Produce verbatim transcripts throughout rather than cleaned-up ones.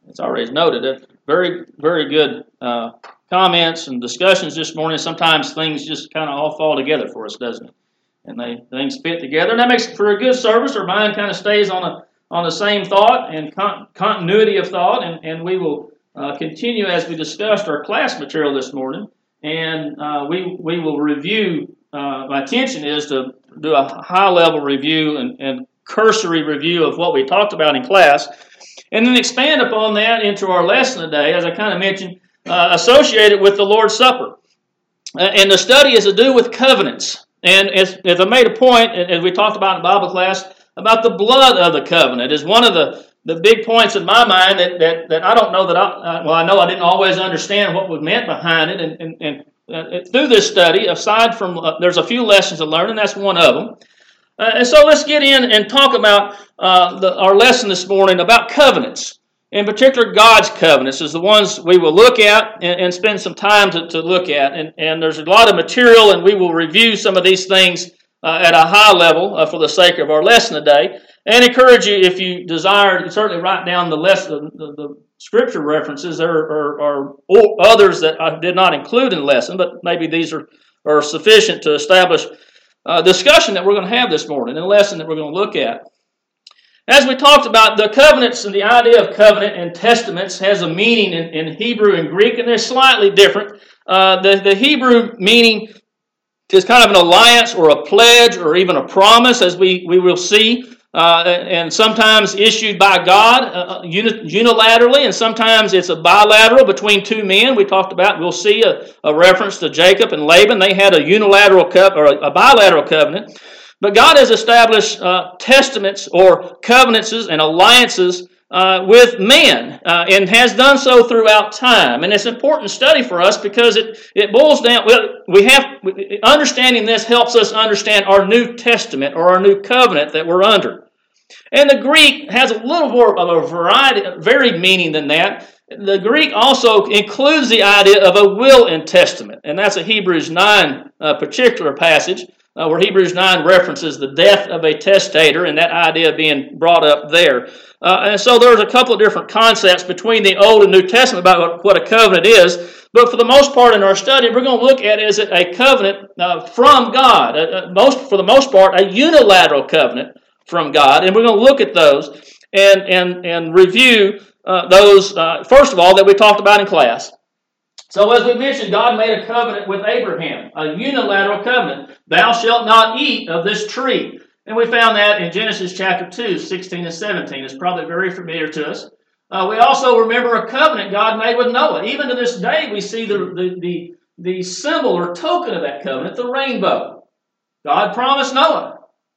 it's already noted. That very, very good uh, comments and discussions this morning. Sometimes things just kind of all fall together for us, doesn't it? And they things fit together, and that makes for a good service. Our mind kind of stays on a on the same thought and con- continuity of thought, and, and we will uh, continue as we discussed our class material this morning, and uh, we we will review. Uh, my intention is to do a high-level review and, and cursory review of what we talked about in class, and then expand upon that into our lesson today, as I kind of mentioned, uh, associated with the Lord's Supper. Uh, and the study is to do with covenants. And as, as I made a point, as we talked about in Bible class, about the blood of the covenant is one of the, the big points in my mind that, that, that I don't know that I, uh, well, I know I didn't always understand what was meant behind it. And, and, and uh, through this study, aside from, uh, there's a few lessons to learn, and that's one of them. Uh, and so let's get in and talk about uh, the, our lesson this morning about covenants. In particular, God's covenants is the ones we will look at and, and spend some time to, to look at. And, and there's a lot of material, and we will review some of these things uh, at a high level uh, for the sake of our lesson today. And encourage you, if you desire, certainly write down the lesson, the, the scripture references. There are, are, are others that I did not include in the lesson, but maybe these are, are sufficient to establish a discussion that we're going to have this morning, and a lesson that we're going to look at. As we talked about, the covenants and the idea of covenant and testaments has a meaning in, in Hebrew and Greek, and they're slightly different. Uh, the, the Hebrew meaning is kind of an alliance or a pledge or even a promise, as we, we will see. Uh, and sometimes issued by God uh, unilaterally, and sometimes it's a bilateral between two men. We talked about, we'll see a, a reference to Jacob and Laban. They had a unilateral co- or a bilateral covenant. But God has established uh, testaments or covenants and alliances uh, with men, uh, and has done so throughout time. And it's an important study for us because it, it boils down, well, we have, understanding this helps us understand our New Testament or our new covenant that we're under. And the Greek has a little more of a variety, varied meaning than that. The Greek also includes the idea of a will and testament, and that's a Hebrews nine uh, particular passage, Uh, where Hebrews nine references the death of a testator and that idea being brought up there. Uh, and so there's a couple of different concepts between the Old and New Testament about what, what a covenant is. But for the most part in our study, we're going to look at is it a covenant uh, from God. Uh, uh, most, for the most part, a unilateral covenant from God. And we're going to look at those and, and, and review uh, those, uh, first of all, that we talked about in class. So as we mentioned, God made a covenant with Abraham, a unilateral covenant. Thou shalt not eat of this tree. And we found that in Genesis chapter two, sixteen and seventeen. It's probably very familiar to us. Uh, we also remember a covenant God made with Noah. Even to this day, we see the, the, the, the symbol or token of that covenant, the rainbow. God promised Noah,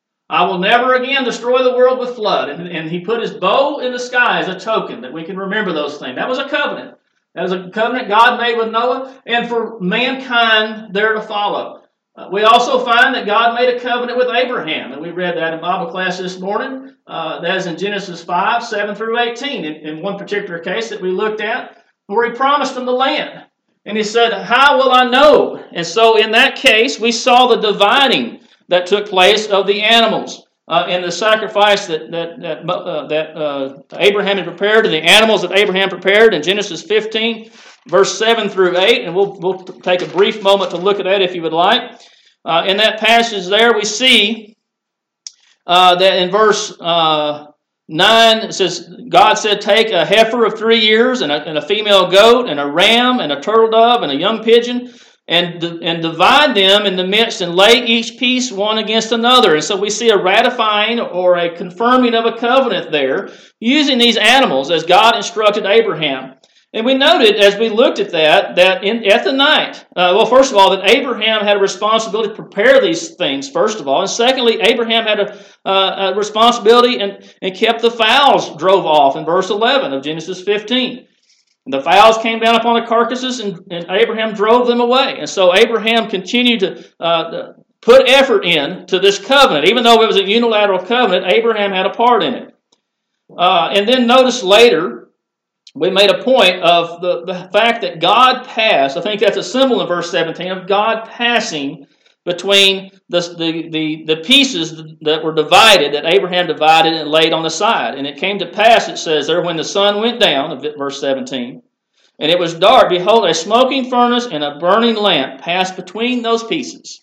I will never again destroy the world with flood. And, and he put his bow in the sky as a token that we can remember those things. That was a covenant. That was a covenant God made with Noah and for mankind there to follow. Uh, we also find that God made a covenant with Abraham, and we read that in Bible class this morning. Uh, that is in Genesis five, seven through eighteen, in, in one particular case that we looked at, where he promised him the land. And he said, how will I know? And so in that case, we saw the dividing that took place of the animals. Uh, and the sacrifice that that that, uh, that uh, Abraham had prepared, and the animals that Abraham prepared in Genesis fifteen, verse seven through eight, and we'll we'll take a brief moment to look at that if you would like. Uh, in that passage there, we see uh, that in verse uh, nine, it says, God said, take a heifer of three years, and a, and a female goat, and a ram, and a turtle dove, and a young pigeon, And, and divide them in the midst and lay each piece one against another. And so we see a ratifying or a confirming of a covenant there using these animals as God instructed Abraham. And we noted as we looked at that, that in, at the night, uh, well, first of all, that Abraham had a responsibility to prepare these things, first of all. And secondly, Abraham had a, uh, a responsibility and, and kept the fowls drove off in verse eleven of Genesis fifteen. And the fowls came down upon the carcasses, and, and Abraham drove them away. And so Abraham continued to uh, put effort in to this covenant. Even though it was a unilateral covenant, Abraham had a part in it. Uh, and then notice later, we made a point of the, the fact that God passed, I think that's a symbol in verse seventeen, of God passing between the, the, the, the pieces that were divided, that Abraham divided and laid on the side. And it came to pass, it says there, when the sun went down, verse seventeen, and it was dark, behold, a smoking furnace and a burning lamp passed between those pieces.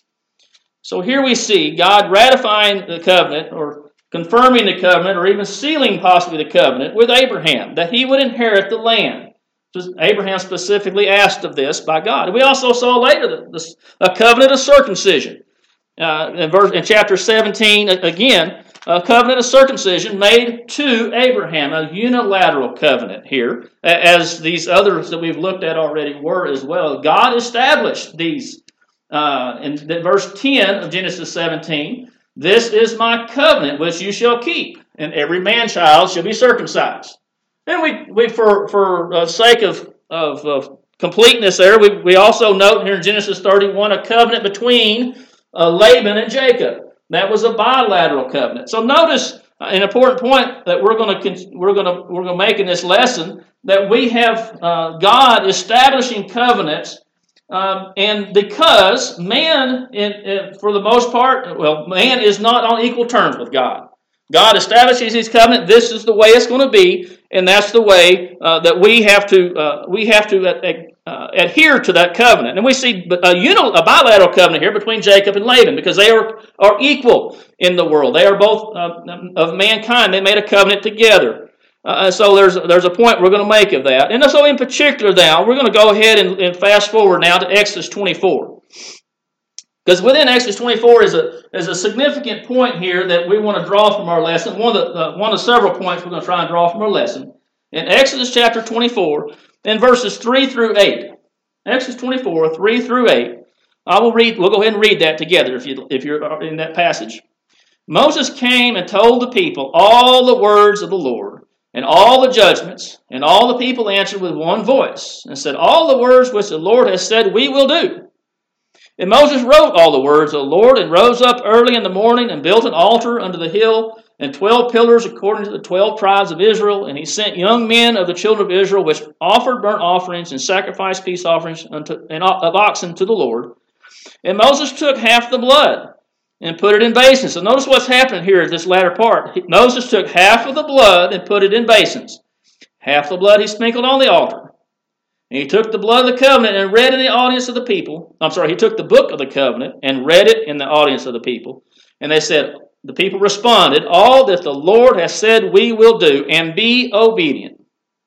So here we see God ratifying the covenant, or confirming the covenant, or even sealing possibly the covenant with Abraham, that he would inherit the land. Abraham specifically asked of this by God. We also saw later the, the, a covenant of circumcision. Uh, in, verse, in chapter seventeen, again, a covenant of circumcision made to Abraham, a unilateral covenant here, as these others that we've looked at already were as well. God established these. Uh, in verse ten of Genesis seventeen, this is my covenant which you shall keep, and every man-child shall be circumcised. And we, we for for uh, sake of, of, of completeness there, we, we also note here in Genesis thirty-one a covenant between uh, Laban and Jacob. That was a bilateral covenant. So notice uh, an important point that we're going to we're going to we're going to make in this lesson, that we have uh, God establishing covenants, um, and because man, in, in, for the most part, well, man is not on equal terms with God. God establishes His covenant. This is the way it's going to be, and that's the way uh, that we have to uh, we have to uh, uh, adhere to that covenant. And we see a, uni- a bilateral covenant here between Jacob and Laban, because they are are equal in the world. They are both uh, of mankind. They made a covenant together. Uh, so there's there's a point we're going to make of that. And so in particular, now we're going to go ahead and, and fast forward now to Exodus twenty-four. Because within Exodus twenty-four is a is a significant point here that we want to draw from our lesson. One of the uh, one of several points we're going to try and draw from our lesson in Exodus chapter twenty-four, in verses three through eight. Exodus twenty-four, three through eight. I will read. We'll go ahead and read that together if you if you're in that passage. Moses came and told the people all the words of the Lord and all the judgments, and all the people answered with one voice and said, "All the words which the Lord has said, we will do." And Moses wrote all the words of the Lord, and rose up early in the morning, and built an altar unto the hill, and twelve pillars according to the twelve tribes of Israel. And he sent young men of the children of Israel, which offered burnt offerings and sacrificed peace offerings unto, and of oxen to the Lord. And Moses took half the blood and put it in basins. So notice what's happening here at this latter part. Moses took half of the blood and put it in basins. Half the blood he sprinkled on the altar. And he took the blood of the covenant and read in the audience of the people. I'm sorry, he took the book of the covenant and read it in the audience of the people. And they said, the people responded, "All that the Lord has said we will do, and be obedient."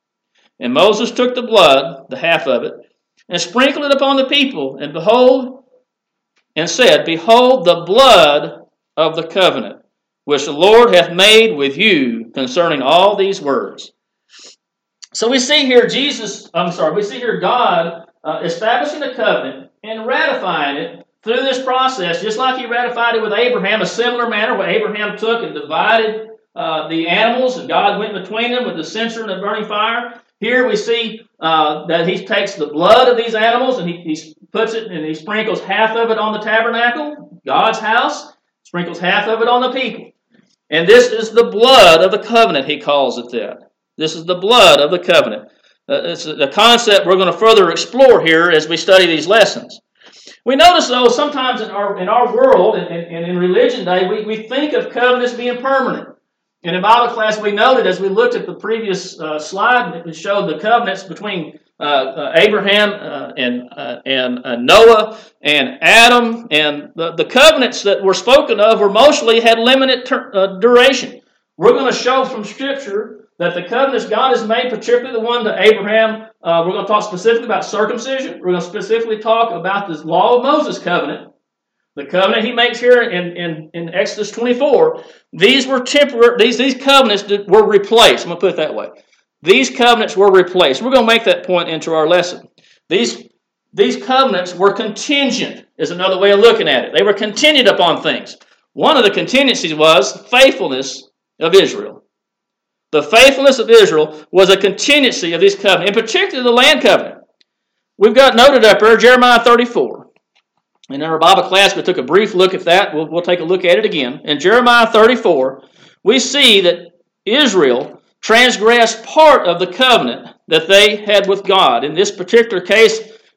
And Moses took the blood, the half of it, and sprinkled it upon the people. And behold, and said, "Behold the blood of the covenant, which the Lord hath made with you concerning all these words." So we see here Jesus, I'm sorry, we see here God uh, establishing a covenant and ratifying it through this process, just like He ratified it with Abraham, a similar manner where Abraham took and divided uh, the animals, and God went between them with the censer and the burning fire. Here we see uh, that He takes the blood of these animals and he, he puts it and He sprinkles half of it on the tabernacle, God's house, sprinkles half of it on the people. And this is the blood of the covenant, He calls it that. This is the blood of the covenant. Uh, it's a concept we're going to further explore here as we study these lessons. We notice, though, sometimes in our in our world and, and in religion day, we, we think of covenants being permanent. And in Bible class, we noted as we looked at the previous uh, slide, it showed the covenants between uh, uh, Abraham uh, and uh, and uh, Noah and Adam, and the, the covenants that were spoken of were mostly had limited ter- uh, duration. We're going to show from Scripture that the covenants God has made, particularly the one to Abraham, uh, we're going to talk specifically about circumcision. We're going to specifically talk about this law of Moses covenant, the covenant He makes here in, in, in Exodus twenty-four. These were temporary. These these covenants were replaced. I'm going to put it that way. These covenants were replaced. We're going to make that point into our lesson. These these covenants were contingent. Is another way of looking at it. They were contingent upon things. One of the contingencies was faithfulness of Israel. The faithfulness of Israel was a contingency of these covenants, in particular the land covenant. We've got noted up there Jeremiah thirty-four. And in our Bible class, we took a brief look at that. We'll, we'll take a look at it again. In Jeremiah thirty-four, we see that Israel transgressed part of the covenant that they had with God. In this particular case,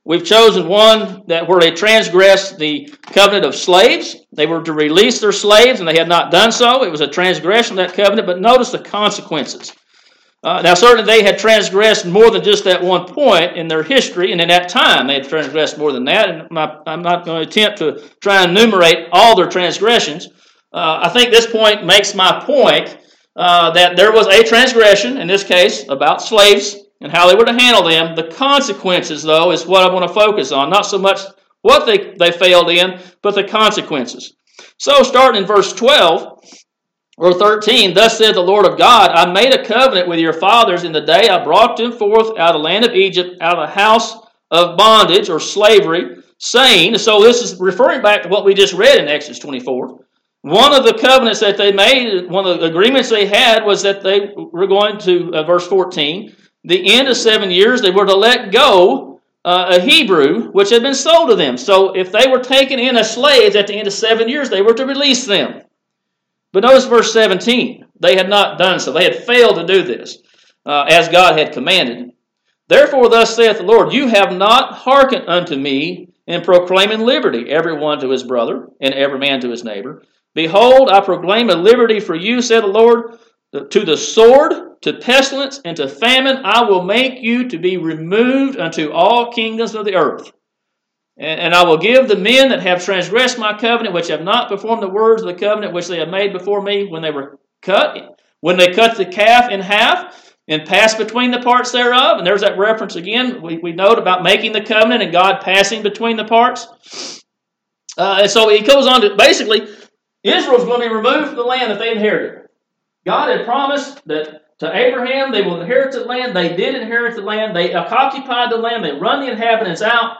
We've chosen one that where they transgressed the covenant of slaves. They were to release their slaves, and they had not done so. It was a transgression of that covenant, but notice the consequences. Uh, now, certainly they had transgressed more than just that one point in their history, and in that time they had transgressed more than that. And my, I'm not going to attempt to try and enumerate all their transgressions. Uh, I think this point makes my point uh, that there was a transgression, in this case, about slaves and how they were to handle them. The consequences, though, is what I want to focus on. Not so much what they, they failed in, but the consequences. So, starting in verse twelve, or thirteen, thus said the Lord of God, I made a covenant with your fathers in the day I brought them forth out of the land of Egypt, out of the house of bondage or slavery, saying, so this is referring back to what we just read in Exodus twenty-four. One of the covenants that they made, one of the agreements they had was that they were going to, uh, verse fourteen, the end of seven years, they were to let go uh, a Hebrew which had been sold to them. So if they were taken in as slaves at the end of seven years, they were to release them. But notice verse seventeen. They had not done so. They had failed to do this uh, as God had commanded. Therefore thus saith the Lord, you have not hearkened unto me in proclaiming liberty, every one to his brother, and every man to his neighbor. Behold, I proclaim a liberty for you, said the Lord, to the sword, to pestilence, and to famine. I will make you to be removed unto all kingdoms of the earth. And, and I will give the men that have transgressed my covenant, which have not performed the words of the covenant which they have made before me, when they were cut, when they cut the calf in half, and passed between the parts thereof. And there's that reference again, we, we note about making the covenant and God passing between the parts. Uh, and so he goes on to, basically, Israel's going to be removed from the land that they inherited. God had promised that to Abraham they will inherit the land. They did inherit the land. They occupied the land. They run the inhabitants out.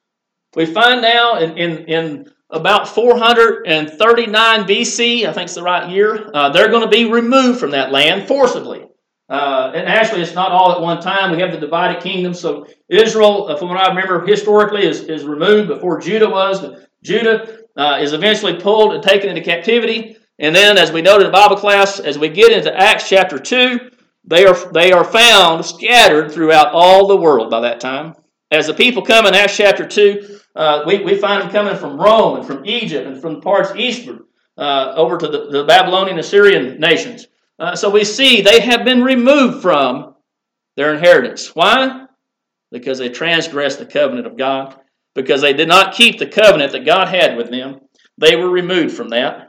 We find now in, in, in about four hundred thirty-nine B C, I think it's the right year, uh, they're going to be removed from that land forcibly. Uh, and actually, it's not all at one time. We have the divided kingdom. So Israel, from what I remember historically, is, is removed before Judah was. Judah uh, is eventually pulled and taken into captivity. And then, as we noted in Bible class, as we get into Acts chapter two, they are, they are found scattered throughout all the world by that time. As the people come in Acts chapter two, uh, we, we find them coming from Rome and from Egypt and from parts eastward uh, over to the, the Babylonian Assyrian nations. Uh, so we see they have been removed from their inheritance. Why? Because they transgressed the covenant of God. Because they did not keep the covenant that God had with them. They were removed from that.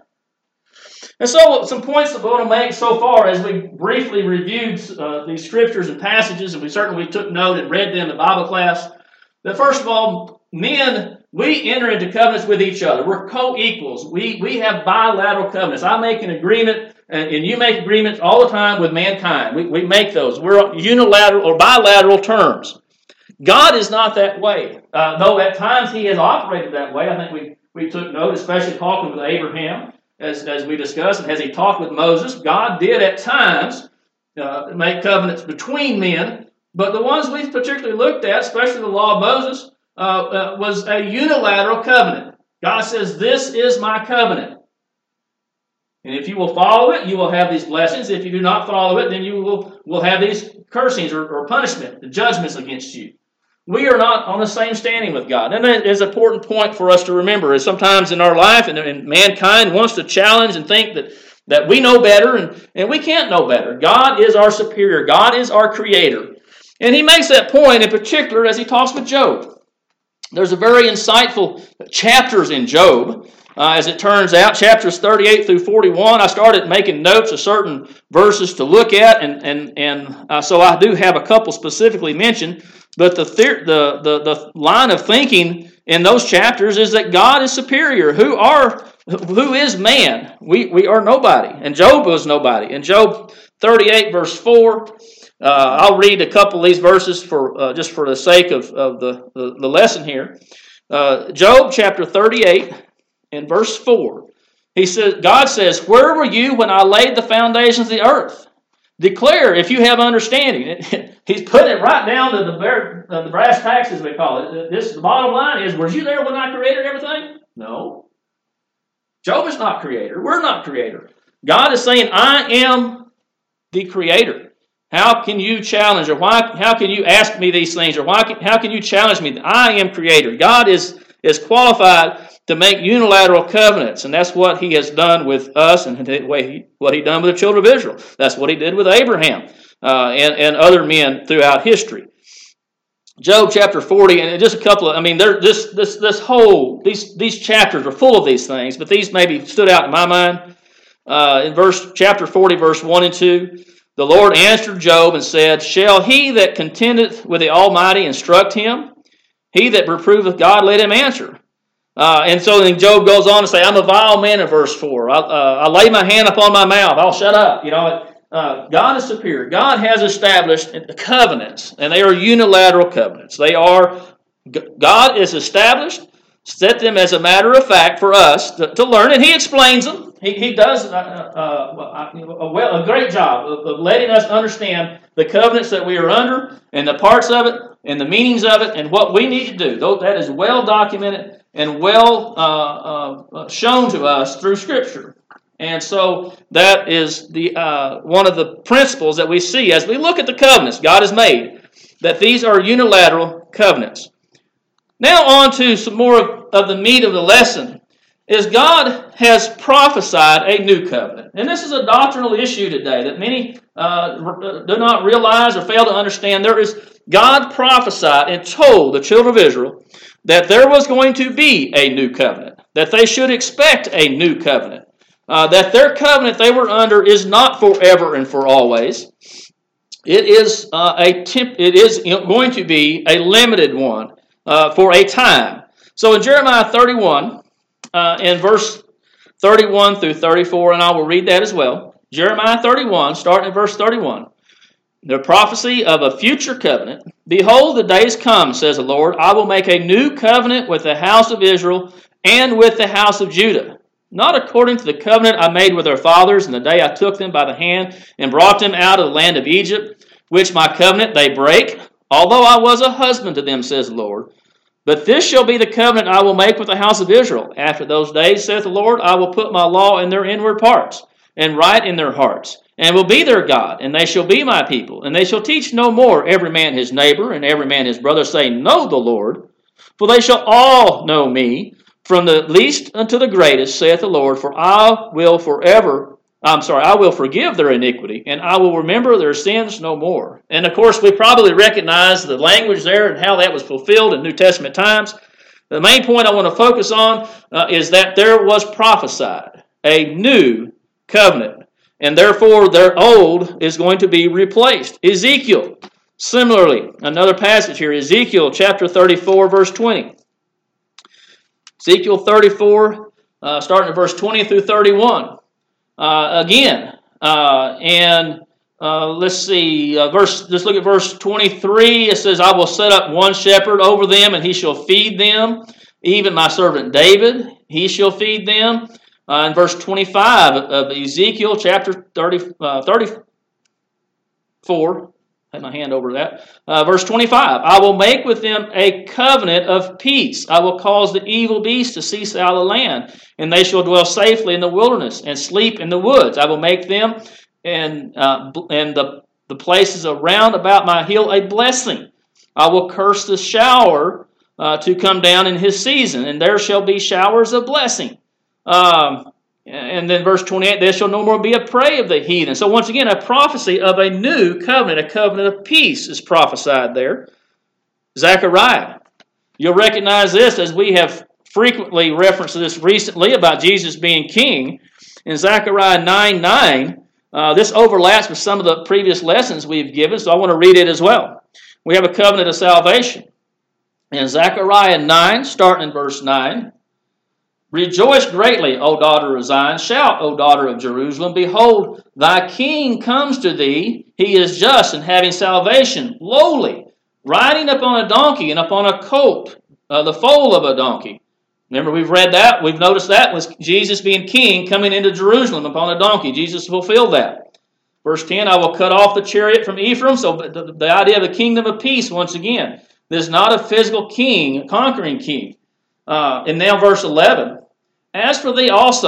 And so some points that we want to make so far as we briefly reviewed uh, these scriptures and passages, and we certainly took note and read them in Bible class, that first of all, men, we enter into covenants with each other. We're co-equals. We, we have bilateral covenants. I make an agreement, and, and you make agreements all the time with mankind. We, we make those. We're unilateral or bilateral terms. God is not that way. Uh, though at times he has operated that way. I think we, we took note, especially talking with Abraham. As, as we discussed, and as he talked with Moses, God did at times uh, make covenants between men, but the ones we've particularly looked at, especially the law of Moses, uh, uh, was a unilateral covenant. God says, this is my covenant. And if you will follow it, you will have these blessings. If you do not follow it, then you will, will have these cursings or, or punishment, the judgments against you. We are not on the same standing with God. And that is an important point for us to remember. Is sometimes in our life, and, and mankind wants to challenge and think that, that we know better, and, and we can't know better. God is our superior. God is our creator. And he makes that point in particular as he talks with Job. There's a very insightful chapters in Job. Uh, as it turns out, chapters thirty-eight through forty-one, I started making notes of certain verses to look at, and, and, and uh, so I do have a couple specifically mentioned. But the, the the the line of thinking in those chapters is that God is superior. Who are who is man? We we are nobody, and Job was nobody. In Job thirty-eight verse four, uh, I'll read a couple of these verses for uh, just for the sake of of the the, the lesson here. Uh, Job chapter thirty-eight and verse four. He says, God says, "Where were you when I laid the foundations of the earth? Declare if you have understanding." He's putting it right down to the, bare, uh, the brass tacks, as we call it. This, the bottom line is, were you there when I created everything? No. Job is not creator. We're not creator. God is saying, I am the creator. How can you challenge, or why? How can you ask me these things, or why? Can, how can you challenge me? I am Creator. God is is qualified to make unilateral covenants, and that's what He has done with us, and what He done with the children of Israel. That's what He did with Abraham uh, and and other men throughout history. Job chapter forty, and just a couple of, I mean, there this this this whole these these chapters are full of these things, but these maybe stood out in my mind. Uh, in verse chapter forty, verse one and two. The Lord answered Job and said, Shall he that contendeth with the Almighty instruct him? He that reproveth God, let him answer. Uh, and so then Job goes on to say, I'm a vile man in verse four. I, uh, I lay my hand upon my mouth. I'll shut up. You know, uh, God is superior. God has established covenants, and they are unilateral covenants. They are, God is established, set them as a matter of fact for us to, to learn, and He explains them. He, he does uh, uh, a, well, a great job of, of letting us understand the covenants that we are under and the parts of it and the meanings of it and what we need to do. That is well documented and well uh, uh, shown to us through Scripture. And so that is the uh, one of the principles that we see as we look at the covenants God has made, that these are unilateral covenants. Now on to some more of, of the meat of the lesson. Is God has prophesied a new covenant. And this is a doctrinal issue today that many uh, do not realize or fail to understand. There is God prophesied and told the children of Israel that there was going to be a new covenant, that they should expect a new covenant, uh, that their covenant they were under is not forever and for always. It is uh, a temp- it is going to be a limited one uh, for a time. So in Jeremiah thirty-one, Uh, in verse thirty-one through thirty-four, and I will read that as well. Jeremiah thirty-one, starting in verse thirty-one. The prophecy of a future covenant. Behold, the days come, says the Lord, I will make a new covenant with the house of Israel and with the house of Judah. Not according to the covenant I made with their fathers in the day I took them by the hand and brought them out of the land of Egypt, which my covenant they break, although I was a husband to them, says the Lord. But this shall be the covenant I will make with the house of Israel. After those days, saith the Lord, I will put my law in their inward parts, and write in their hearts, and will be their God, and they shall be my people. And they shall teach no more every man his neighbor, and every man his brother, saying, Know the Lord. For they shall all know me, from the least unto the greatest, saith the Lord, for I will forever I'm sorry, I will forgive their iniquity, and I will remember their sins no more. And of course, we probably recognize the language there and how that was fulfilled in New Testament times. The main point I want to focus on uh, is that there was prophesied a new covenant, and therefore their old is going to be replaced. Ezekiel, similarly, another passage here, Ezekiel chapter thirty-four, verse twenty. Ezekiel thirty-four, uh, starting at verse twenty through thirty-one. Uh, again, uh, and uh, let's see, uh, verse. Let's look at verse twenty-three. It says, I will set up one shepherd over them, and he shall feed them. Even my servant David, he shall feed them. Uh, in verse twenty-five of Ezekiel chapter thirty, uh, thirty-four, I had my hand over that. Uh, verse twenty-five, I will make with them a covenant of peace. I will cause the evil beast to cease out of the land, and they shall dwell safely in the wilderness and sleep in the woods. I will make them and uh, and the, the places around about my hill a blessing. I will curse the shower uh, to come down in his season, and there shall be showers of blessing. Um, and then verse twenty-eight, there shall no more be a prey of the heathen. So once again, a prophecy of a new covenant, a covenant of peace is prophesied there. Zechariah. You'll recognize this as we have frequently referenced this recently about Jesus being king. In Zechariah nine nine, uh, this overlaps with some of the previous lessons we've given, so I want to read it as well. We have a covenant of salvation. In Zechariah nine, starting in verse nine, Rejoice greatly, O daughter of Zion. Shout, O daughter of Jerusalem. Behold, thy king comes to thee. He is just and having salvation, lowly, riding upon a donkey and upon a colt, uh, the foal of a donkey. Remember, we've read that. We've noticed that was Jesus being king coming into Jerusalem upon a donkey. Jesus fulfilled that. Verse ten, I will cut off the chariot from Ephraim. So the, the idea of a kingdom of peace, once again. This is not a physical king, a conquering king. Uh, and now verse eleven. As for thee also,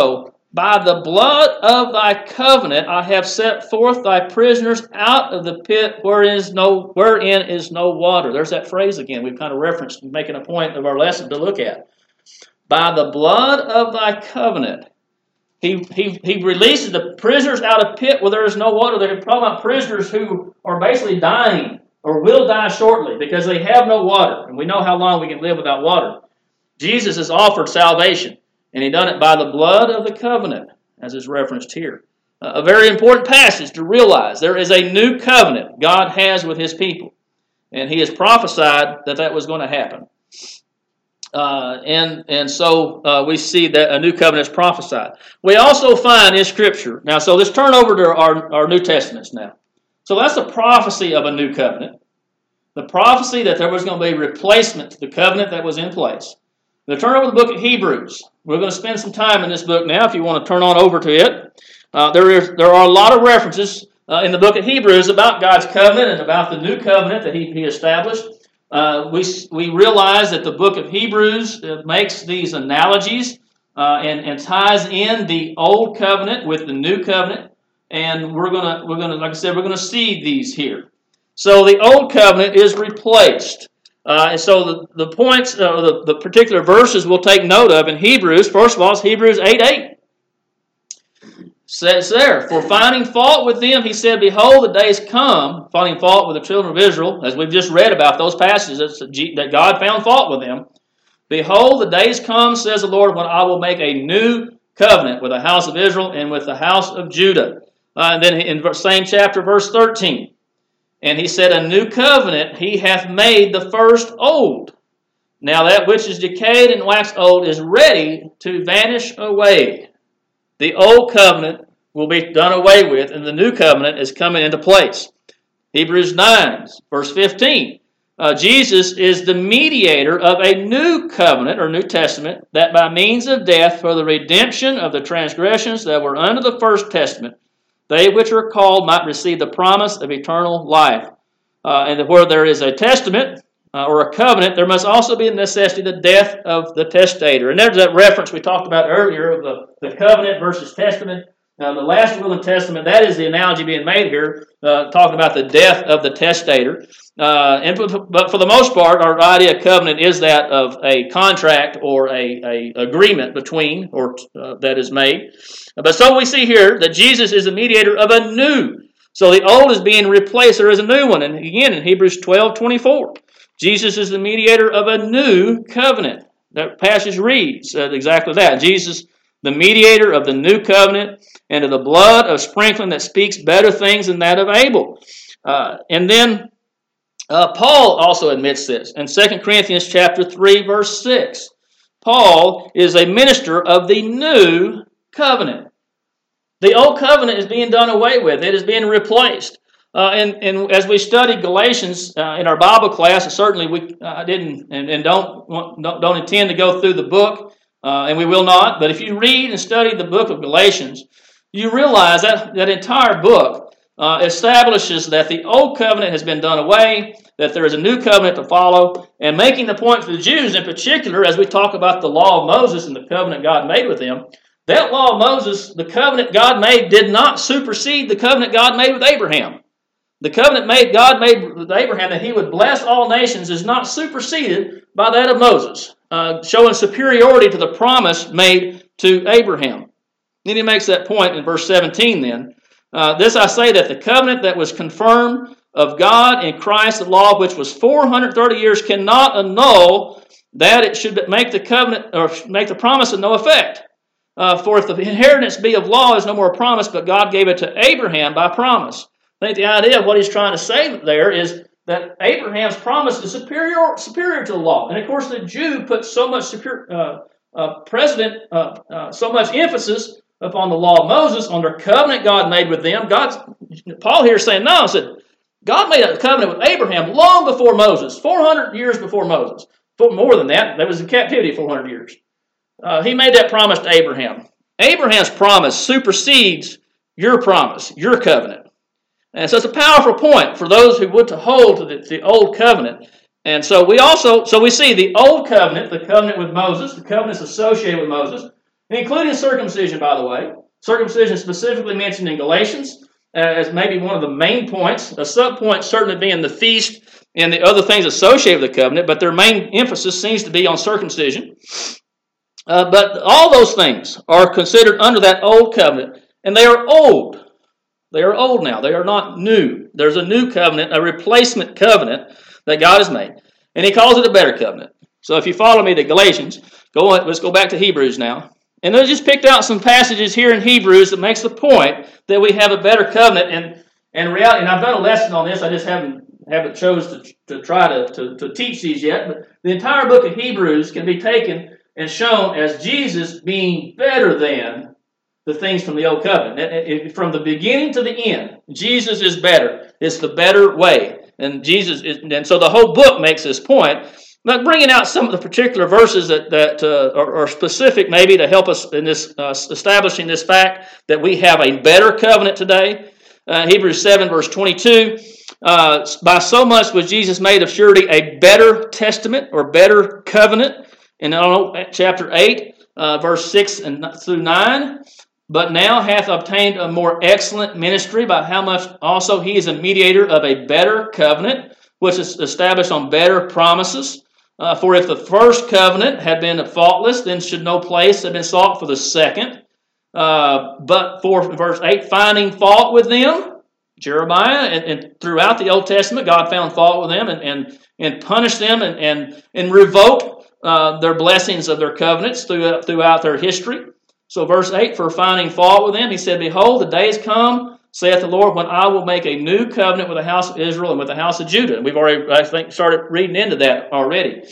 By the blood of thy covenant I have set forth thy prisoners out of the pit wherein is no, wherein is no water. There's that phrase again we've kind of referenced, making a point of our lesson to look at. By the blood of thy covenant. He, he, he releases the prisoners out of pit where there is no water. They're talking about prisoners who are basically dying or will die shortly because they have no water. And we know how long we can live without water. Jesus has offered salvation, and he done it by the blood of the covenant, as is referenced here. Uh, a very important passage to realize. There is a new covenant God has with his people, and he has prophesied that that was going to happen. Uh, and and so uh, we see that a new covenant is prophesied. We also find in Scripture, now so let's turn over to our, our New Testaments now. So that's the prophecy of a new covenant. The prophecy that there was going to be a replacement to the covenant that was in place. Now turn over to the book of Hebrews. We're going to spend some time in this book now if you want to turn on over to it. Uh, there, is, there are a lot of references uh, in the book of Hebrews about God's covenant and about the new covenant that he, he established. Uh, we we realize that the book of Hebrews uh, makes these analogies uh, and, and ties in the old covenant with the new covenant, and we're gonna we're gonna like I said we're gonna see these here. So the old covenant is replaced, uh, and so the the points uh, the the particular verses we'll take note of in Hebrews. First of all, is Hebrews eight eight. Says there, for finding fault with them, he said, behold, the days come, finding fault with the children of Israel, as we've just read about those passages that God found fault with them. Behold, the days come, says the Lord, when I will make a new covenant with the house of Israel and with the house of Judah. Uh, and then in the same chapter, verse thirteen, and he said, a new covenant he hath made the first old. Now that which is decayed and waxed old is ready to vanish away. The old covenant will be done away with, and the new covenant is coming into place. Hebrews nine, verse fifteen. Uh, Jesus is the mediator of a new covenant, or New Testament, that by means of death for the redemption of the transgressions that were under the first testament, they which are called might receive the promise of eternal life. Uh, and where there is a testament, Uh, or a covenant, there must also be a necessity the death of the testator. And there's that reference we talked about earlier of the, the covenant versus testament. Uh, the last will and testament, that is the analogy being made here, uh, talking about the death of the testator. Uh, and But for the most part, our idea of covenant is that of a contract or a, a agreement between, or uh, that is made. But so we see here that Jesus is the mediator of a new. So the old is being replaced, there is a new one. And again, in Hebrews twelve twenty-four. Jesus is the mediator of a new covenant. That passage reads uh, exactly that. Jesus, the mediator of the new covenant, and of the blood of sprinkling that speaks better things than that of Abel. Uh, and then uh, Paul also admits this. In Second Corinthians chapter three, verse six, Paul is a minister of the new covenant. The old covenant is being done away with. It is being replaced. Uh, and, and as we studied Galatians uh, in our Bible class, certainly we uh, didn't and, and don't, don't don't intend to go through the book, uh, and we will not. But if you read and study the book of Galatians, you realize that that entire book uh, establishes that the old covenant has been done away, that there is a new covenant to follow, and making the point for the Jews in particular, as we talk about the law of Moses and the covenant God made with them, that law of Moses, the covenant God made, did not supersede the covenant God made with Abraham. The covenant made God made with Abraham that he would bless all nations is not superseded by that of Moses, uh, showing superiority to the promise made to Abraham. Then he makes that point in verse seventeen then. Uh, this I say that the covenant that was confirmed of God in Christ, the law which was four hundred thirty years, cannot annul that it should make the covenant or make the promise of no effect. Uh, for if the inheritance be of law is no more a promise, but God gave it to Abraham by promise. I think the idea of what he's trying to say there is that Abraham's promise is superior superior to the law. And of course the Jew put so much superior, uh, uh, precedent, uh, uh, so much emphasis upon the law of Moses, on the covenant God made with them. God's, Paul here is saying, no, said, God made a covenant with Abraham long before Moses, four hundred years before Moses. More than that, they was in captivity four hundred years. Uh, he made that promise to Abraham. Abraham's promise supersedes your promise, your covenant. And so it's a powerful point for those who would to hold to the, the old covenant. And so we also, so we see the old covenant, the covenant with Moses, the covenants associated with Moses, including circumcision, by the way. Circumcision specifically mentioned in Galatians as maybe one of the main points. A sub-point certainly being the feast and the other things associated with the covenant, but their main emphasis seems to be on circumcision. Uh, but all those things are considered under that old covenant, and they are old. They are old now. They are not new. There's a new covenant, a replacement covenant that God has made, and He calls it a better covenant. So if you follow me to Galatians, go on, let's go back to Hebrews now. And I just picked out some passages here in Hebrews that makes the point that we have a better covenant. And, and reality, and I've done a lesson on this, I just haven't haven't chose to, to try to, to, to teach these yet. But the entire book of Hebrews can be taken and shown as Jesus being better than the things from the old covenant. From the beginning to the end, Jesus is better. It's the better way. And Jesus is, and so the whole book makes this point. But bringing out some of the particular verses that, that uh, are, are specific maybe to help us in this uh, establishing this fact that we have a better covenant today. Uh, Hebrews seven verse twenty-two, uh, by so much was Jesus made of surety a better testament or better covenant. In chapter eight, uh, verse six and through nine, but now hath obtained a more excellent ministry, by how much also he is a mediator of a better covenant, which is established on better promises. Uh, for if the first covenant had been faultless, then should no place have been sought for the second. Uh, but for verse eight, finding fault with them, Jeremiah, and, and throughout the Old Testament, God found fault with them and, and, and punished them and, and, and revoked uh, their blessings of their covenants throughout, throughout their history. So verse eight, for finding fault with them, he said, behold, the days come, saith the Lord, when I will make a new covenant with the house of Israel and with the house of Judah. And we've already, I think, started reading into that already.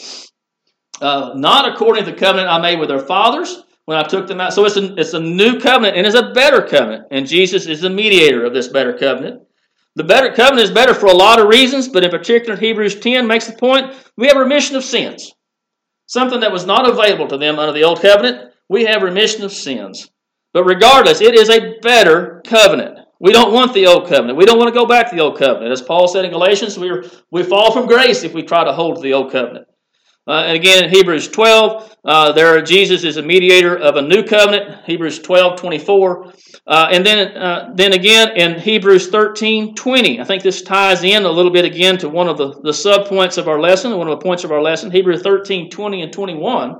Uh, not according to the covenant I made with their fathers when I took them out. So it's a, it's a new covenant, and it's a better covenant. And Jesus is the mediator of this better covenant. The better covenant is better for a lot of reasons, but in particular Hebrews ten makes the point, we have remission of sins. Something that was not available to them under the old covenant, we have remission of sins. But regardless, it is a better covenant. We don't want the old covenant. We don't want to go back to the old covenant. As Paul said in Galatians, we, are, we fall from grace if we try to hold to the old covenant. Uh, and again, in Hebrews twelve, uh, there Jesus is a mediator of a new covenant, Hebrews twelve twenty-four. Uh, and then uh, then again in Hebrews thirteen twenty. I think this ties in a little bit again to one of the, the sub-points of our lesson, one of the points of our lesson, Hebrews thirteen twenty and twenty-one.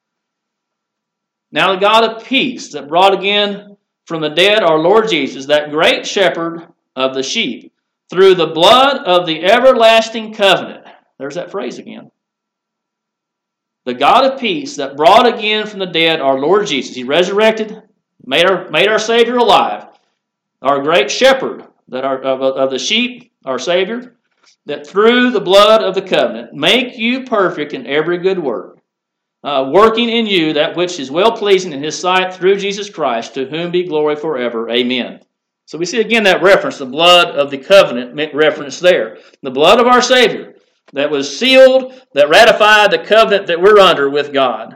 Now the God of peace that brought again from the dead our Lord Jesus, that great shepherd of the sheep, through the blood of the everlasting covenant. There's that phrase again. The God of peace that brought again from the dead our Lord Jesus. He resurrected, made our, made our Savior alive. Our great shepherd that are, of, of the sheep, our Savior, that through the blood of the covenant make you perfect in every good work, uh, working in you that which is well-pleasing in His sight through Jesus Christ, to whom be glory forever. Amen. So we see again that reference, the blood of the covenant reference there. The blood of our Savior that was sealed, that ratified the covenant that we're under with God.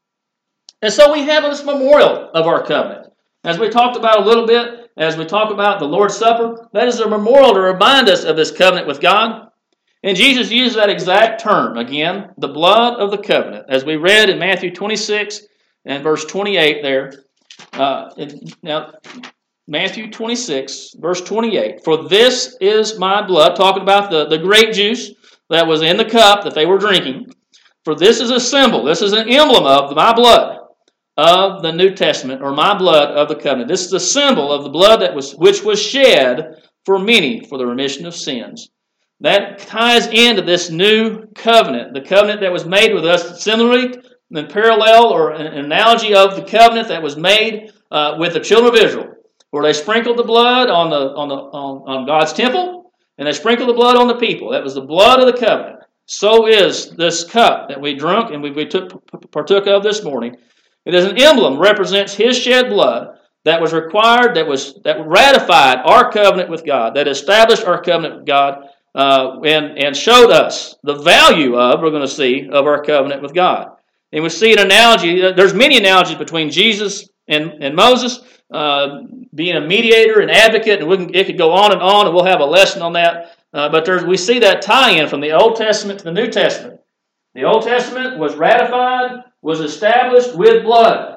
And so we have this memorial of our covenant. As we talked about a little bit, as we talk about the Lord's Supper, that is a memorial to remind us of this covenant with God. And Jesus used that exact term, again, the blood of the covenant, as we read in Matthew twenty-six and verse twenty-eight there. Uh, now, Matthew twenty-six, verse twenty-eight, for this is my blood, talking about the, the grape juice that was in the cup that they were drinking. For this is a symbol, this is an emblem of my blood of the New Testament, or my blood of the covenant. This is a symbol of the blood that was which was shed for many for the remission of sins. That ties into this new covenant, the covenant that was made with us, similarly, in parallel or an analogy of the covenant that was made uh, with the children of Israel, where they sprinkled the blood on the on the on, on God's temple, and they sprinkled the blood on the people. That was the blood of the covenant. So is this cup that we drunk and we, we took partook of this morning. It is an emblem, represents His shed blood that was required, that was that ratified our covenant with God, that established our covenant with God, uh, and and showed us the value of, we're going to see, of our covenant with God. And we see an analogy. There's many analogies between Jesus and and Moses, uh, being a mediator, an advocate, and we can, it could go on and on, and we'll have a lesson on that. Uh, but there's, we see that tie-in from the Old Testament to the New Testament. The Old Testament was ratified, was established with blood.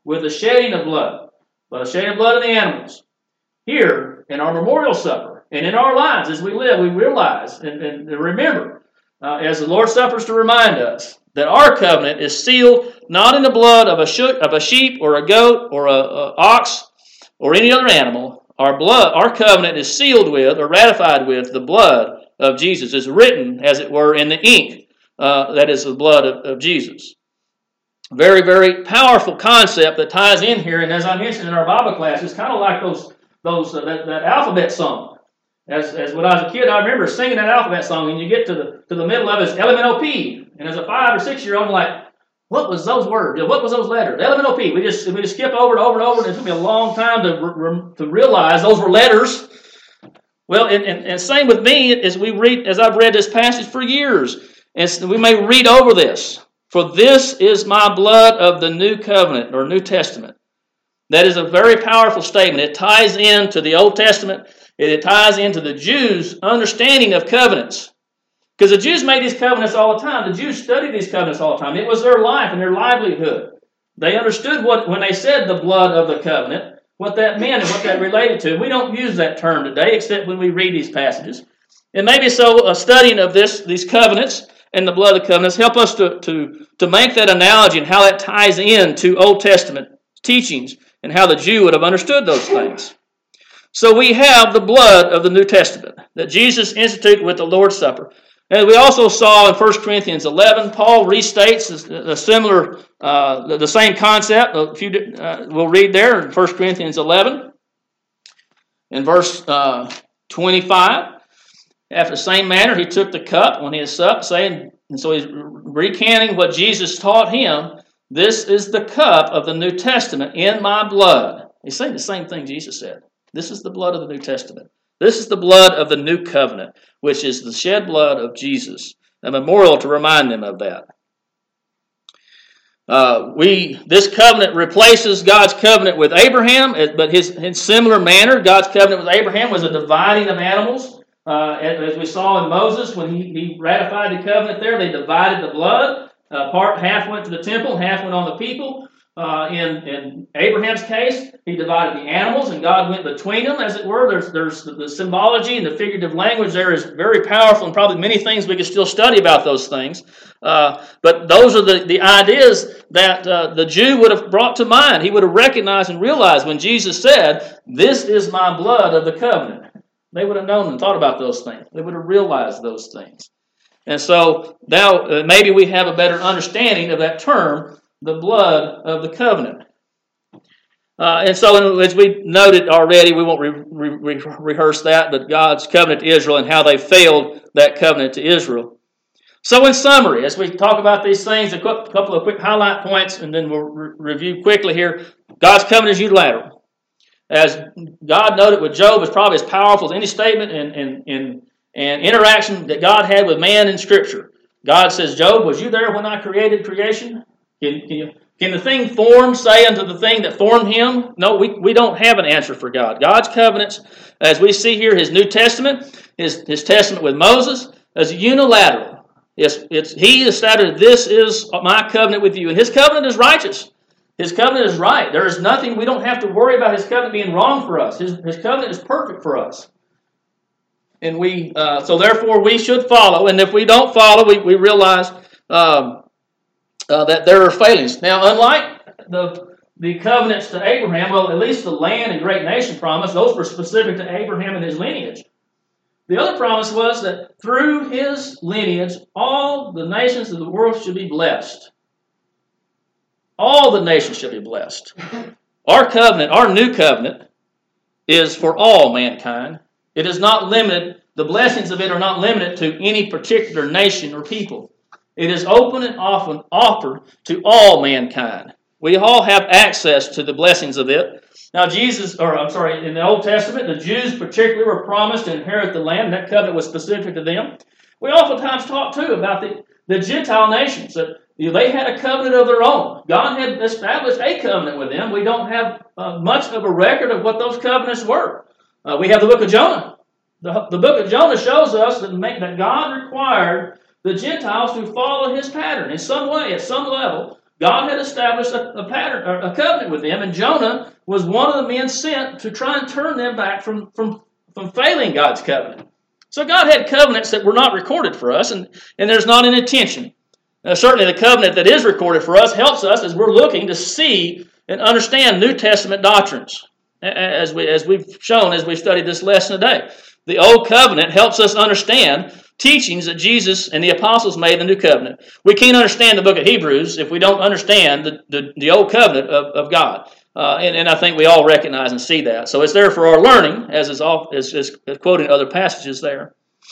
with the shedding of blood, by the shedding of blood of the animals. Here, in our memorial supper, and in our lives as we live, we realize and, and remember, uh, as the Lord's Supper is to remind us, that our covenant is sealed not in the blood of a, sh- of a sheep or a goat or a, a ox or any other animal. Our blood, our covenant is sealed with or ratified with the blood of Jesus. It's written, as it were, in the ink. Uh, that is the blood of, of Jesus. Very, very powerful concept that ties in here. And as I mentioned in our Bible class, it's kind of like those those uh, that, that alphabet song. As as when I was a kid, I remember singing that alphabet song, and you get to the to the middle of it, it's L M N O P. And as a five or six year old, I'm like, what was those words? What was those letters? L M N O P. We just we just skip over and over and over, and it took me a long time to re, to realize those were letters. Well, and, and, and same with me as we read as I've read this passage for years, and we may read over this. For this is my blood of the new covenant or New Testament. That is a very powerful statement. It ties into the Old Testament. It ties into the Jews' understanding of covenants. Because the Jews made these covenants all the time. The Jews studied these covenants all the time. It was their life and their livelihood. They understood what when they said the blood of the covenant, what that meant and what that related to. We don't use that term today except when we read these passages. And maybe so a studying of this, these covenants and the blood of the covenants help us to, to, to make that analogy and how that ties into Old Testament teachings and how the Jew would have understood those things. So we have the blood of the New Testament that Jesus instituted with the Lord's Supper. And we also saw in First Corinthians eleven, Paul restates a similar, uh, the same concept. A few, uh, we'll read there in First Corinthians eleven, in verse uh, twenty-five. After the same manner, he took the cup when he had supped, saying, and so he's recanting what Jesus taught him. This is the cup of the New Testament in my blood. He's saying the same thing Jesus said. This is the blood of the New Testament. This is the blood of the new covenant, which is the shed blood of Jesus, a memorial to remind them of that. Uh, we this covenant replaces God's covenant with Abraham, but his in similar manner, God's covenant with Abraham was a dividing of animals. Uh, as we saw in Moses, when he, he ratified the covenant there, they divided the blood. Uh, part half went to the temple, half went on the people. Uh, in, in Abraham's case, he divided the animals, and God went between them, as it were. There's, there's the, the symbology and the figurative language there is very powerful, and probably many things we could still study about those things. Uh, but those are the, the ideas that uh, the Jew would have brought to mind. He would have recognized and realized when Jesus said, "This is my blood of the covenant." They would have known and thought about those things. They would have realized those things. And so now uh, maybe we have a better understanding of that term, the blood of the covenant. Uh, and so as we noted already, we won't re- re- rehearse that, but God's covenant to Israel and how they failed that covenant to Israel. So in summary, as we talk about these things, a couple of quick highlight points, and then we'll re- review quickly here. God's covenant is unilateral. As God noted with Job, is probably as powerful as any statement and, and, and, and interaction that God had with man in Scripture. God says, Job, was you there when I created creation? Can, can, you, can the thing formed say unto the thing that formed him? No, we, we don't have an answer for God. God's covenants, as we see here, his New Testament, his, his testament with Moses, is unilateral. It's, it's, he established, this is my covenant with you. And his covenant is righteous. His covenant is right. There is nothing, we don't have to worry about his covenant being wrong for us. His, his covenant is perfect for us. And we, uh, so therefore we should follow. And if we don't follow, we, we realize um, uh, that there are failings. Now, unlike the, the covenants to Abraham, well, at least the land and great nation promise, those were specific to Abraham and his lineage. The other promise was that through his lineage, all the nations of the world should be blessed. All the nations shall be blessed. Our covenant, our new covenant, is for all mankind. It is not limited, the blessings of it are not limited to any particular nation or people. It is open and often offered to all mankind. We all have access to the blessings of it. Now Jesus, or I'm sorry, in the Old Testament, the Jews particularly were promised to inherit the land. That covenant was specific to them. We oftentimes talk too about the, the Gentile nations, that you know, they had a covenant of their own. God had established a covenant with them. We don't have uh, much of a record of what those covenants were. Uh, we have the book of Jonah. The, the book of Jonah shows us that, that God required the Gentiles to follow his pattern in some way, at some level, God had established a, a pattern, or a covenant with them, and Jonah was one of the men sent to try and turn them back from, from, from failing God's covenant. So God had covenants that were not recorded for us, and, and there's not an intention. Now, certainly the covenant that is recorded for us helps us as we're looking to see and understand New Testament doctrines, as, we, as we've shown as we've studied this lesson today. The Old Covenant helps us understand teachings that Jesus and the apostles made in the New Covenant. We can't understand the book of Hebrews if we don't understand the, the, the Old Covenant of, of God. Uh, and, and I think we all recognize and see that. So it's there for our learning, as is, all, as, as quoting other passages there.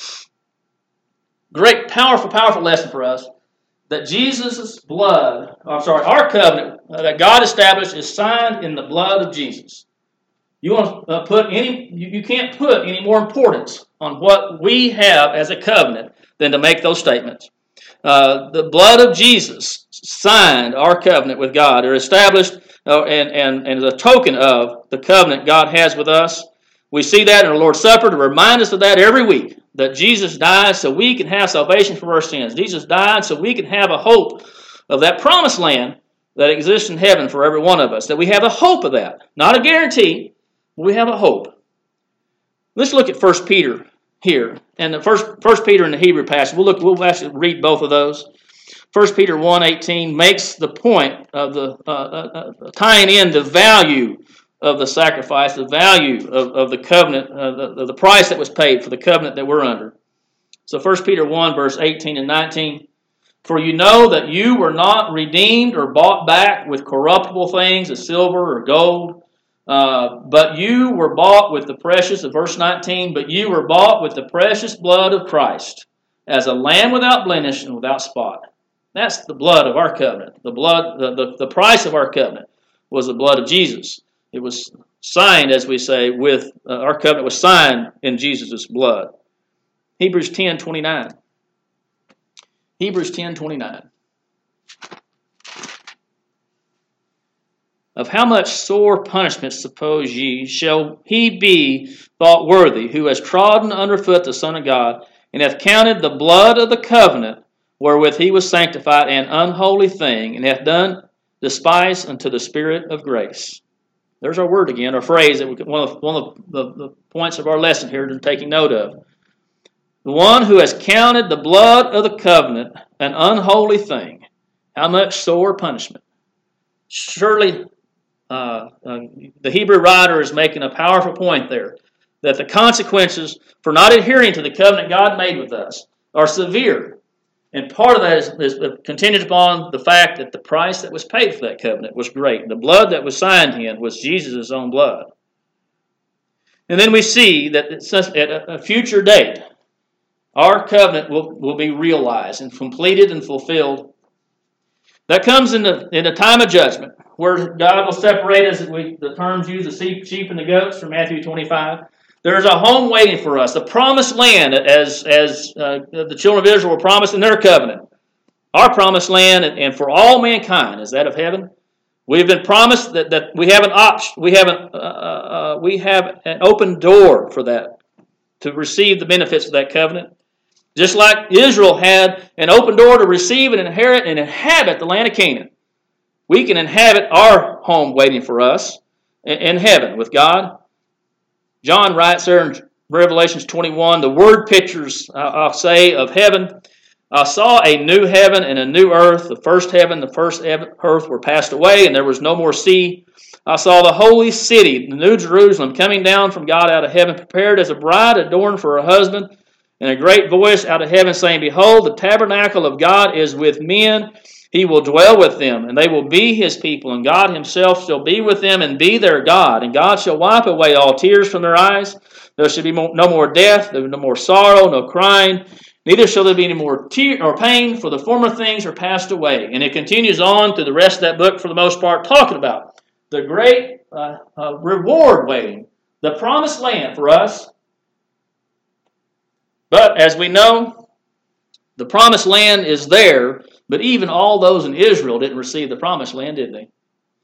Great, powerful, powerful lesson for us that Jesus' blood, I'm sorry, our covenant uh, that God established is signed in the blood of Jesus. You want to uh, put any, you, you can't put any more importance on what we have as a covenant than to make those statements. Uh, the blood of Jesus signed our covenant with God, or established uh, and, and, and as a token of the covenant God has with us. We see that in the Lord's Supper to remind us of that every week, that Jesus died so we can have salvation for our sins. Jesus died so we can have a hope of that promised land that exists in heaven for every one of us, that we have a hope of that. Not a guarantee, but we have a hope. Let's look at First Peter here. And the first, First Peter in the Hebrew passage, we'll, look, we'll actually read both of those. First Peter one eighteen makes the point of the uh, uh, uh, tying in the value of the sacrifice, the value of, of the covenant, uh, the, the price that was paid for the covenant that we're under. So First Peter one, verse eighteen and nineteen, for you know that you were not redeemed or bought back with corruptible things as silver or gold, uh, but you were bought with the precious, of verse nineteen, but you were bought with the precious blood of Christ, as a lamb without blemish and without spot. That's the blood of our covenant. The blood, the, the, the price of our covenant was the blood of Jesus. It was signed, as we say, with uh, our covenant was signed in Jesus' blood. Hebrews ten twenty-nine. Hebrews ten twenty-nine. Of how much sore punishment, suppose ye, shall he be thought worthy, who has trodden underfoot the Son of God, and hath counted the blood of the covenant wherewith he was sanctified an unholy thing, and hath done despise unto the Spirit of grace. There's our word again, our phrase, that we, one of, one of the, the points of our lesson here to taking note of. The one who has counted the blood of the covenant an unholy thing, how much sore punishment. Surely, uh, uh, the Hebrew writer is making a powerful point there, that the consequences for not adhering to the covenant God made with us are severe. And part of that is, is contingent upon the fact that the price that was paid for that covenant was great. The blood that was signed in was Jesus' own blood. And then we see that at a future date, our covenant will, will be realized and completed and fulfilled. That comes in the, in the time of judgment, where God will separate us, we, the terms used, the sheep and the goats from Matthew twenty-five. There's a home waiting for us, the promised land, as, as uh, the children of Israel were promised in their covenant. Our promised land, and, and for all mankind, is that of heaven. We've been promised that, that we have an option, we have an, uh, uh, we have an open door for that, to receive the benefits of that covenant. Just like Israel had an open door to receive and inherit and inhabit the land of Canaan. We can inhabit our home waiting for us in, in heaven with God. John writes there in Revelation twenty-one, the word pictures, uh, I'll say, of heaven. I saw a new heaven and a new earth. The first heaven, the first earth were passed away, and there was no more sea. I saw the holy city, the new Jerusalem, coming down from God out of heaven, prepared as a bride adorned for her husband. And a great voice out of heaven saying, behold, the tabernacle of God is with men. He will dwell with them, and they will be his people, and God himself shall be with them and be their God. And God shall wipe away all tears from their eyes. There shall be no more death, there will be no more sorrow, no crying. Neither shall there be any more tear or pain, for the former things are passed away. And it continues on through the rest of that book, for the most part, talking about the great uh, uh, reward waiting, the promised land for us. But as we know, the promised land is there, but even all those in Israel didn't receive the promised land, did they?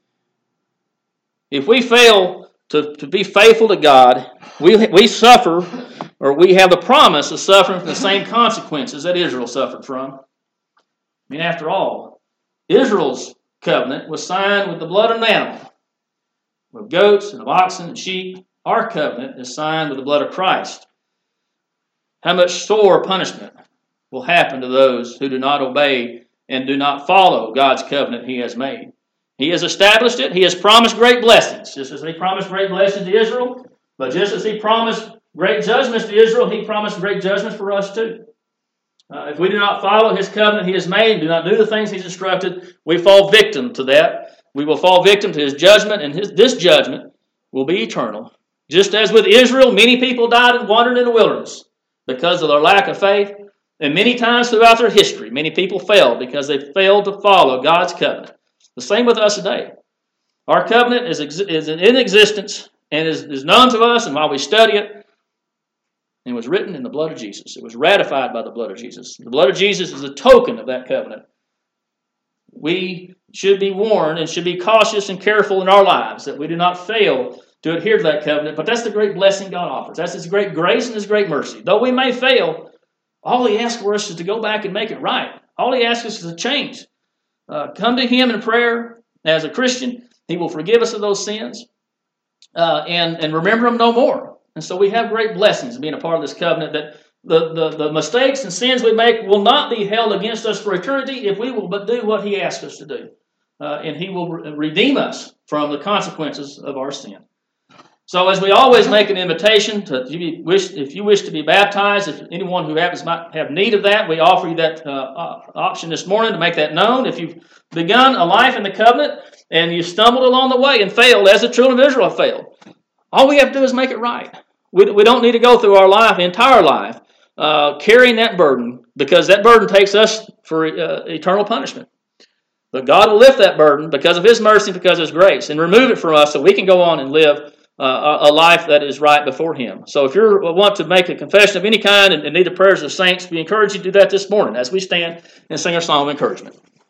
If we fail to, to be faithful to God, we, we suffer, or we have the promise of suffering from the same consequences that Israel suffered from. I mean, after all, Israel's covenant was signed with the blood of an animal, of goats and of oxen and sheep. Our covenant is signed with the blood of Christ. How much sore punishment will happen to those who do not obey and do not follow God's covenant He has made? He has established it. He has promised great blessings, just as He promised great blessings to Israel. But just as He promised great judgments to Israel, He promised great judgments for us too. Uh, if we do not follow His covenant He has made, do not do the things He's instructed, we fall victim to that. We will fall victim to His judgment, and his, this judgment will be eternal. Just as with Israel, many people died and wandered in the wilderness because of their lack of faith. And many times throughout their history, many people failed because they failed to follow God's covenant. The same with us today. Our covenant is, is in existence and is, is known to us, and while we study it, it was written in the blood of Jesus. It was ratified by the blood of Jesus. The blood of Jesus is a token of that covenant. We should be warned and should be cautious and careful in our lives that we do not fail to adhere to that covenant. But that's the great blessing God offers. That's His great grace and His great mercy. Though we may fail, all He asks for us is to go back and make it right. All He asks us is to change. Uh, come to Him in prayer as a Christian. He will forgive us of those sins uh, and, and remember them no more. And so we have great blessings being a part of this covenant, that the, the, the mistakes and sins we make will not be held against us for eternity if we will but do what He asks us to do. Uh, and He will re- redeem us from the consequences of our sin. So as we always make an invitation, to if you wish, if you wish to be baptized, if anyone who happens might have need of that, we offer you that uh, option this morning to make that known. If you've begun a life in the covenant and you stumbled along the way and failed, as the children of Israel failed, all we have to do is make it right. We, we don't need to go through our life, entire life, uh, carrying that burden, because that burden takes us for uh, eternal punishment. But God will lift that burden because of His mercy, because of His grace, and remove it from us so we can go on and live Uh, a life that is right before Him. So if you want to make a confession of any kind and need the prayers of the saints, we encourage you to do that this morning as we stand and sing our song of encouragement.